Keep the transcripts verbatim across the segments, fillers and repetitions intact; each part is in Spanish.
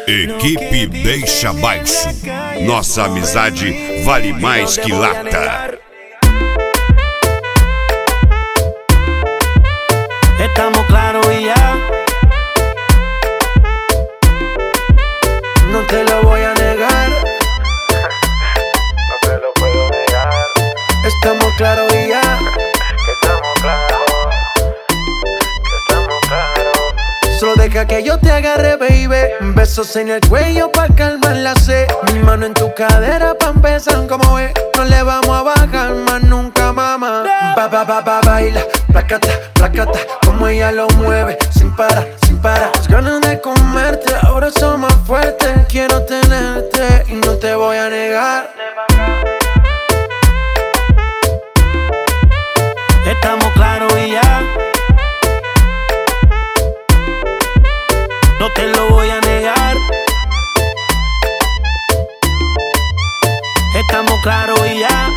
Equipe Deixa Baixo. Nossa amizade vale mais que lata. Estamos claros y ya. No te lo voy a negar. No te lo puedo negar. Estamos claros y ya. Que estamos claros. Que estamos claros. Solo deja que yo te agarre, baby. Besos en el cuello pa' calmar la sed. Mi mano en tu cadera pa' empezar, como ves. No le vamos a bajar más nunca, mamá. Ba, ba, ba, ba, baila, placata, placata. Como ella lo mueve, sin parar, sin parar. Las ganas de comerte, ahora son más fuertes. Quiero tenerte y no te voy a negar. Estamos claros y ya. No te lo voy a negar. Estamos claros y ya.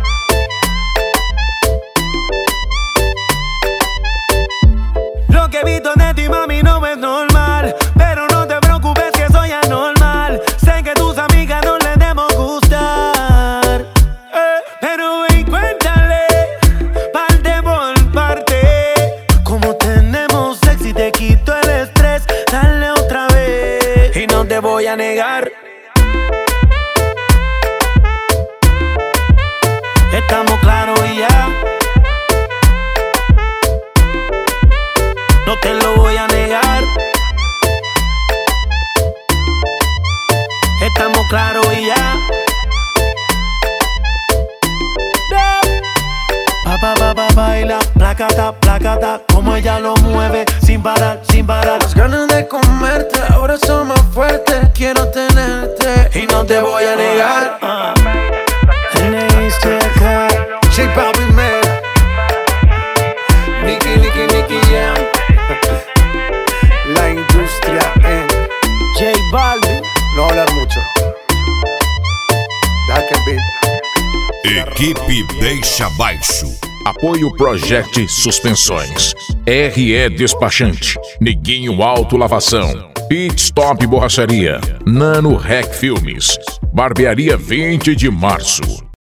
Lo que he visto de ti, mami, no es normal. Pero no te preocupes que soy anormal. Sé que tus amigas no les debemos gustar, eh, pero ven, cuéntale parte por parte. Como tenemos sexy, te quito el estrés. Dale otra vez y no te voy a negar. Estamos claros y ya. No te lo voy a negar. Estamos claros y ya. Pa, pa, pa, pa, baila, placata, placata. Como ella lo mueve, sin parar, sin parar. Las ganas de comerte, ahora son más fuertes. Quiero tenerte y no te voy a negar. uh. J Balvin, man. Nicky, Nicky, Nicky Jam. La industria en J Balvin. No hablar mucho. Deja que beat. Equipe Deixa Baixo. Apoio Project Suspensões, R E Despachante, Neguinho Auto Lavação, Pit Stop Borracharia, Nano Rec Filmes, Barbearia vinte de março.